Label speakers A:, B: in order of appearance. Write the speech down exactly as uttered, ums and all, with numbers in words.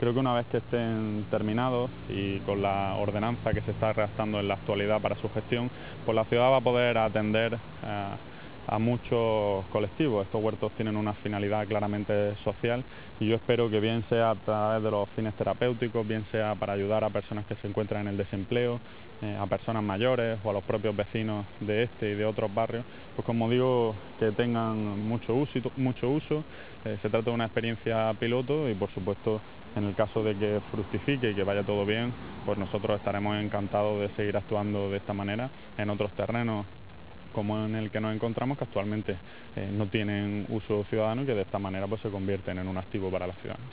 A: Creo que una vez que estén terminados y con la ordenanza que se está redactando en la actualidad para su gestión, pues la ciudad va a poder atender eh, a muchos colectivos. Estos huertos tienen una finalidad claramente social y yo espero que bien sea a través de los fines terapéuticos, bien sea para ayudar a personas que se encuentran en el desempleo, eh, a personas mayores o a los propios vecinos de este y de otros barrios, pues como digo, que tengan mucho uso. Mucho uso. Eh, se trata de una experiencia piloto y por supuesto en el caso de que fructifique y que vaya todo bien, pues nosotros estaremos encantados de seguir actuando de esta manera en otros terrenos como en el que nos encontramos, que actualmente eh, no tienen uso ciudadano y que de esta manera pues se convierten en un activo para la ciudad.